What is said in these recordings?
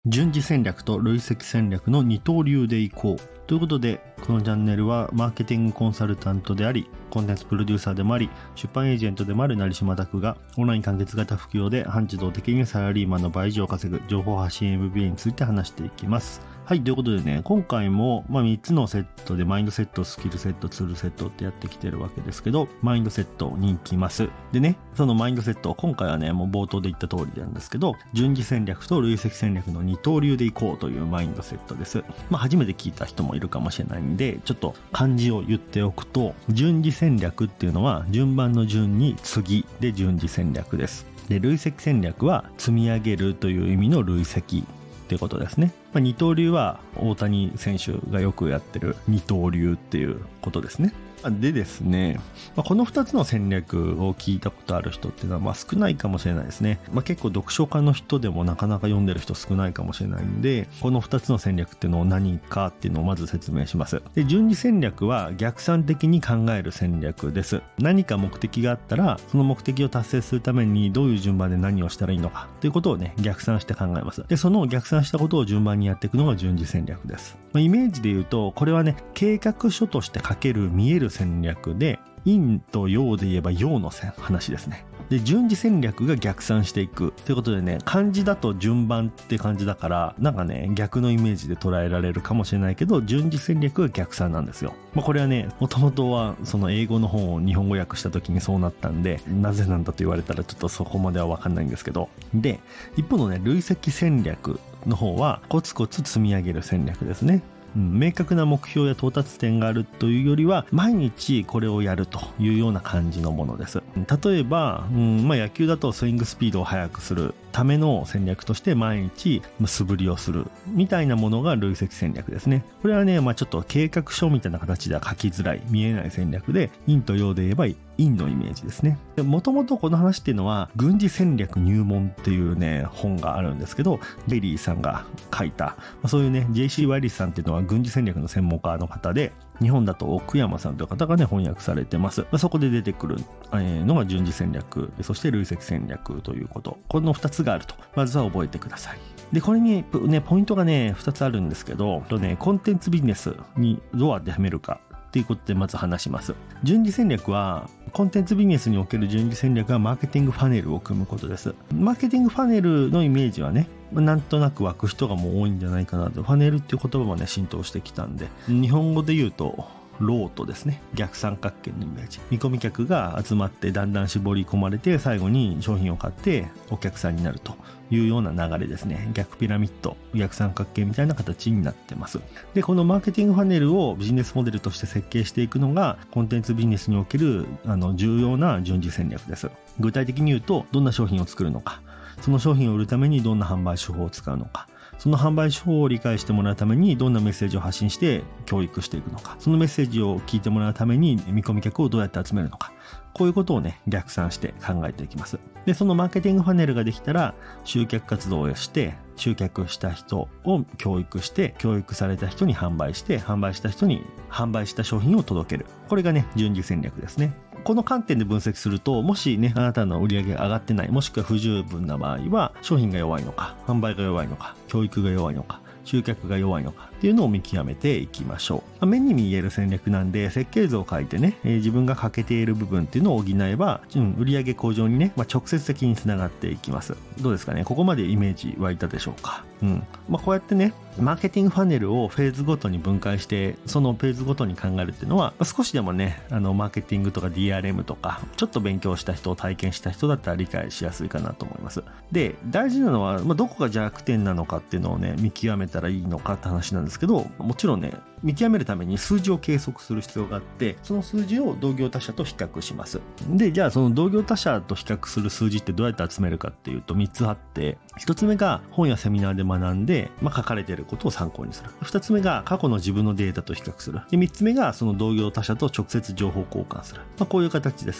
順次戦略と累積戦略の二刀流でいこうということで、このチャンネルはマーケティングコンサルタントであり、コンテンツプロデューサーでもあり、出版エージェントでもある成島拓がオンライン完結型副業で半自動的にサラリーマンの倍以上稼ぐ情報発信 MBA について話していきます。はい、ということでね、今回も3つのセットでマインドセット、スキルセット、ツールセットってやってきてるわけですけど、マインドセットに行きます。でね、そのマインドセット、今回はね、もう冒頭で言った通りなんですけど、順次戦略と累積戦略の二刀流でいこうというマインドセットです。初めて聞いた人もいるかもしれないんで、ちょっと漢字を言っておくと、順次戦略っていうのは順番の順に次で順次戦略です。で、累積戦略は積み上げるという意味の累積ということですね。二刀流は大谷選手がよくやってる二刀流っていうことですね。でですね、この2つの戦略を聞いたことある人っていうのは少ないかもしれないですね。結構読書家の人でもなかなか読んでる人少ないかもしれないんで、この2つの戦略っていうのを何かっていうのをまず説明します。で、順次戦略は逆算的に考える戦略です。何か目的があったら、その目的を達成するためにどういう順番で何をしたらいいのかということをね、逆算して考えます。で、その逆算したことを順番にやっていくのが順次戦略です。イメージで言うと、これはね、計画書として書ける見える戦略で、陰と陽で言えば陽の話ですね。で、順次戦略が逆算していくということでね、漢字だと順番って感じだから、なんかね、逆のイメージで捉えられるかもしれないけど、順次戦略が逆算なんですよ。これはね、もともとはその英語の本を日本語訳した時にそうなったんで、なぜなんだと言われたらちょっとそこまではわかんないんですけど。で、一方のね、累積戦略の方はコツコツ積み上げる戦略ですね。明確な目標や到達点があるというよりは、毎日これをやるというような感じのものです。例えば、野球だとスイングスピードを速くするための戦略として毎日素振りをするみたいなものが累積戦略ですね。これはね、ちょっと計画書みたいな形では書きづらい、見えない戦略で、陰と陽で言えば陰のイメージですね。もともとこの話っていうのは、軍事戦略入門っていうね、本があるんですけど、ジェリーさんが書いた、そういうね、JC ワイリスさんっていうのは軍事戦略の専門家の方で、日本だと奥山さんという方がね、翻訳されてます。そこで出てくるのが順次戦略、そして累積戦略ということ。この2つがあると、まずは覚えてください。で、これにね、ポイントがね、2つあるんですけど、コンテンツビジネスにどう当てはめるかということでまず話します。順次戦略は、コンテンツビジネスにおける順次戦略はマーケティングファネルを組むことです。マーケティングファネルのイメージはね、なんとなく湧く人がもう多いんじゃないかなと。ファネルっていう言葉もね、浸透してきたんで、日本語で言うと、ロートですね。逆三角形のイメージ。見込み客が集まってだんだん絞り込まれて、最後に商品を買ってお客さんになるというような流れですね。逆ピラミッド、逆三角形みたいな形になってます。で、このマーケティングファネルをビジネスモデルとして設計していくのが、コンテンツビジネスにおける重要な順次戦略です。具体的に言うと、どんな商品を作るのか、その商品を売るためにどんな販売手法を使うのか、その販売手法を理解してもらうためにどんなメッセージを発信して教育していくのか、そのメッセージを聞いてもらうために見込み客をどうやって集めるのか、こういうことをね、逆算して考えていきます。で、そのマーケティングファネルができたら、集客活動をして、集客した人を教育して、教育された人に販売して、販売した人に販売した商品を届ける。これがね、順次戦略ですね。この観点で分析すると、もしね、あなたの売り上げが上がってない、もしくは不十分な場合は、商品が弱いのか、販売が弱いのか、教育が弱いのか、集客が弱いのかっていうのを見極めていきましょう。目に見える戦略なんで、設計図を書いてね、自分が欠けている部分っていうのを補えば、売上向上にね、直接的につながっていきます。どうですかね、ここまでイメージ湧いたでしょうか。こうやってね、マーケティングファネルをフェーズごとに分解して、そのフェーズごとに考えるっていうのは、少しでもね、マーケティングとか DRM とか、ちょっと勉強した人、体験した人だったら理解しやすいかなと思います。で、大事なのは、どこが弱点なのかっていうのをね、見極めたらいいのかって話なんですけど、もちろんね、見極めるために数字を計測する必要があって、その数字を同業他社と比較します。で、じゃあその同業他社と比較する数字ってどうやって集めるかっていうと3つあって、1つ目が本やセミナーで学んで、書かれていることを参考にする。2つ目が過去の自分のデータと比較する。で、3つ目がその同業他社と直接情報交換する。こういう形ですね。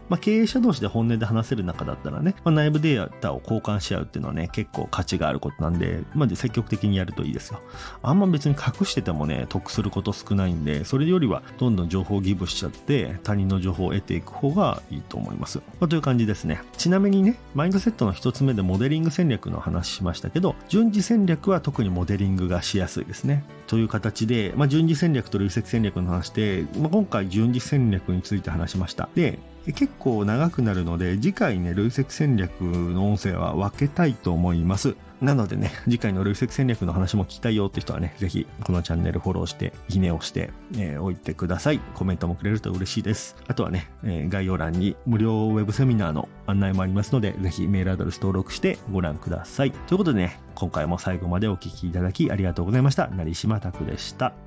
経営者同士で本音で話せる中だったらね、内部データを交換し合うっていうのはね、結構価値があることなんで、積極的にやるといいですよ。あんま別に隠しててもね、得すること少ないんで、それよりはどんどん情報をギブしちゃって、他人の情報を得ていく方がいいと思います。という感じですね。ちなみにね、マインドセットの一つ目でモデリング戦略の話しましたけど、順次戦略は特にモデリングがしやすいですね。という形で、順次戦略と累積戦略の話で、今回順次戦略について話しました。で、結構長くなるので、次回ね、累積戦略の音声は分けたいと思います。なのでね、次回の累積戦略の話も聞きたいよって人はね、ぜひこのチャンネルフォローして、いいねをして、おいてください。コメントもくれると嬉しいです。あとはね、概要欄に無料ウェブセミナーの案内もありますので、ぜひメールアドレス登録してご覧ください。ということでね、今回も最後までお聞きいただきありがとうございました。成島拓でした。